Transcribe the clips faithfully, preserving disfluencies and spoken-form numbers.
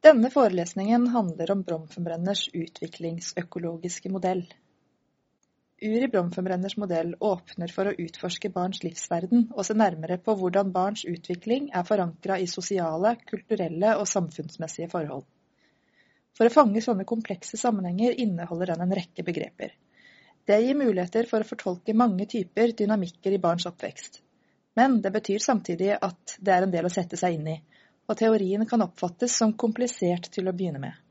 Denne forelesningen handler om Bronfenbrenners utviklingsøkologiske modell. Uri Bronfenbrenners modell åpner for å utforske barns livsverden og se nærmere på hvordan barns utvikling er forankret i sosiale, kulturelle og samfunnsmessige forhold. For å fange sånne komplekse sammenhenger inneholder den en rekke begreper. Det gir muligheter for å fortolke mange typer dynamikker i barns oppvekst. Men det betyr samtidig at det er en del å sette seg inn i, og teorien kan oppfattes som komplisert til å begynne med.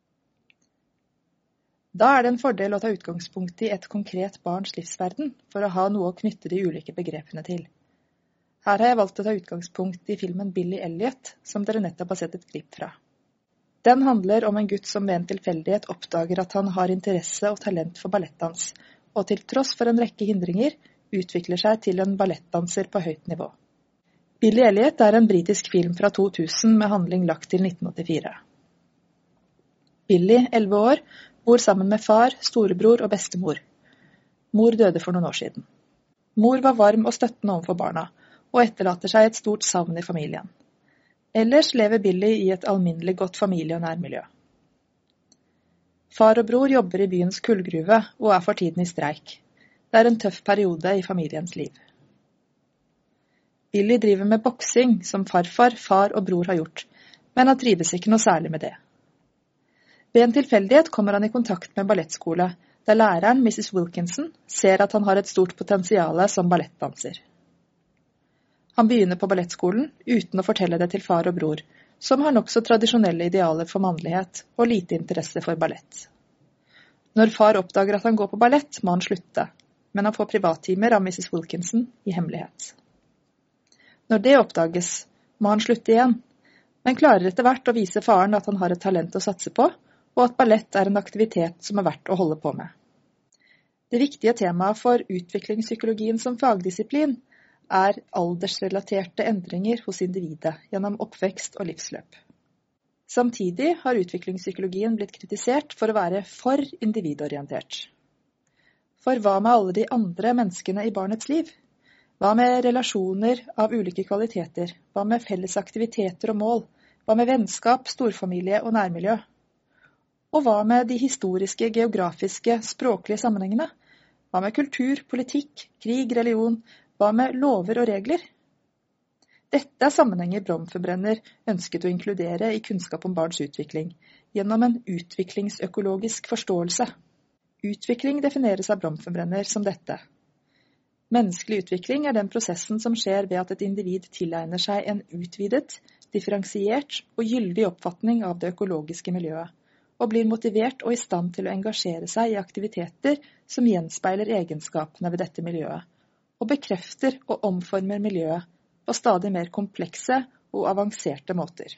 Da er det en fordel å ta utgangspunkt i et konkret barns livsverden for å ha noe å knytte de ulike begrepene til. Her har jeg valgt å ta utgangspunkt i filmen Billy Elliot, som dere nettopp har sett et klipp fra. Den handler om en gutt som ved en tilfeldighet oppdager at han har interesse og talent for ballettdans, og til tross for en rekke hindringer utvikler seg til en ballettdanser på høyt nivå. Billy Elliot er en britisk film fra to tusen med handling lagt til nitten åttifire. Billy, elleve år, bor sammen med far, storebror og bestemor. Mor døde for noen år siden. Mor var varm og støttende overfor barna, og etterlater seg et stort savn i familien. Ellers lever Billy i et alminnelig godt familie- og nærmiljø. Far og bror jobber i byens kullgruve og er for tiden i streik. Det er en tøff periode i familiens liv. Billy driver med boksing, som farfar, far og bror har gjort, men han trives ikke noe særlig med det. Ved en tilfeldighet kommer han i kontakt med en ballettskole, der læreren, missus Wilkinson, ser at han har et stort potensial som ballettdanser. Han begynner på ballettskolen uten å fortelle det til far og bror, som har nok så tradisjonelle idealer for mannlighet og lite interesse for ballett. Når far oppdager at han går på ballett, må han slutte, men han får privattimer av missus Wilkinson i hemmelighet. Når det oppdages, må han slutte igjen, men klarer etter hvert å vise faren at han har et talent å satse på, og at ballett er en aktivitet som er verdt å holde på med. Det viktige temaet for utviklingspsykologien som fagdisiplin er aldersrelaterte endringer hos individet gjennom oppvekst og livsløp. Samtidig har utviklingspsykologien blitt kritisert for å være for individorientert. For hva med alle de andre menneskene i barnets liv? Hva med relasjoner av ulike kvaliteter? Hva med felles aktiviteter og mål? Hva med vennskap, storfamilie og nærmiljø? Og hva med de historiske, geografiske, språklige sammenhengene? Hva med kultur, politikk, krig, religion? Hva med lover og regler? Dette er sammenhenger Bronfenbrenner ønsket å inkludere i kunnskap om barns utvikling, gjennom en utviklingsøkologisk forståelse. Utvikling defineres av Bronfenbrenner som dette. Menneskelig utvikling er den prosessen som skjer ved at et individ tilegner seg en utvidet, differensiert og gyldig oppfatning av det økologiske miljøet, og blir motivert og i stand til å engasjere seg i aktiviteter som gjenspeiler egenskapene ved dette miljøet, og bekrefter og omformer miljøet på stadig mer komplekse og avanserte måter.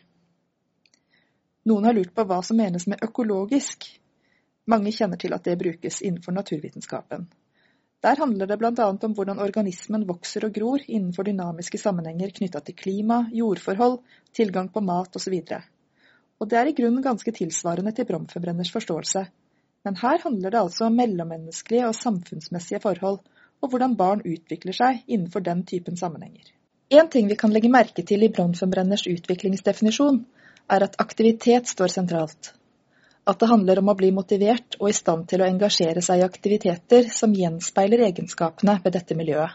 Noen har lurt på hva som menes med økologisk. Mange kjenner til at det brukes innenfor naturvitenskapen. Der handler det blant annet om hvordan organismen vokser og gror innenfor dynamiske sammenhenger knyttet til klima, jordforhold, tilgang på mat osv. Og det er i grunnen ganske tilsvarende til Bronfenbrenners forståelse. Men her handler det altså om mellommenneskelige og samfunnsmessige forhold, og hvordan barn utvikler seg innenfor den typen sammenhenger. En ting vi kan legge merke til i Bronfenbrenners utviklingsdefinisjon, er at aktivitet står sentralt. At det handler om å bli motivert og i stand til å engasjere seg i aktiviteter som gjenspeiler egenskapene ved dette miljøet.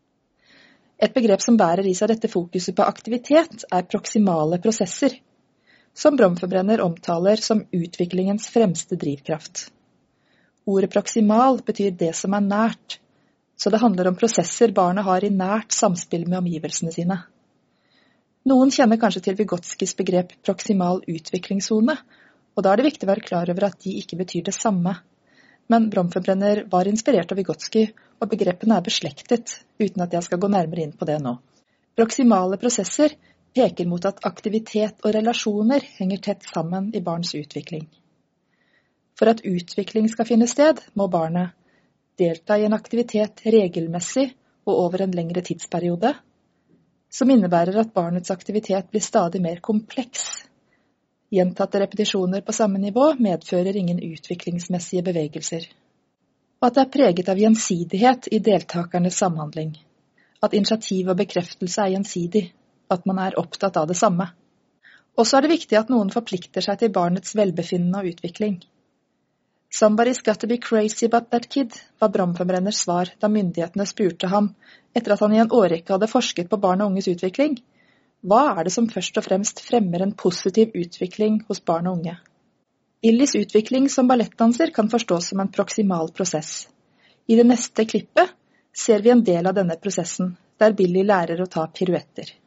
Et begrep som bærer i seg dette fokuset på aktivitet er proksimale prosesser, som Bronfenbrenner omtaler som utviklingens fremste drivkraft. Ordet proksimal betyr det som er nært, så det handler om prosesser barnet har i nært samspill med omgivelsene sine. Noen kjenner kanskje til Vygotskis begrep proksimal utviklingszone, og da er det viktig å være klar over at de ikke betyr det samme. Men Bronfenbrenner var inspirert av Vygotsky, og begrepene er beslektet, uten at jeg skal gå nærmere inn på det nå. Proksimale prosesser peker mot at aktivitet og relasjoner henger tett sammen i barns utvikling. For at utvikling skal finne sted, må barnet delta i en aktivitet regelmessig og over en lengre tidsperiode, som innebærer at barnets aktivitet blir stadig mer kompleks. Gjentatte repetisjoner på samme nivå medfører ingen utviklingsmessige bevegelser. Og at det er preget av gjensidighet i deltakernes samhandling. At initiativ og bekreftelse er gjensidig. At man er opptatt av det samme. Og så er det viktig at noen forplikter seg til barnets velbefinnende og utvikling. «Somebody's got to be crazy about that kid», var brannforbrenners svar da myndighetene spurte ham, etter at han i en årrekke hadde forsket på barn og unges utvikling. Hva er det som først og fremst fremmer en positiv utvikling hos barn og unge? Illys utvikling som ballettdanser kan forstås som en proksimal prosess. I det neste klippet ser vi en del av denne prosessen, der Billy lærer å ta piruetter.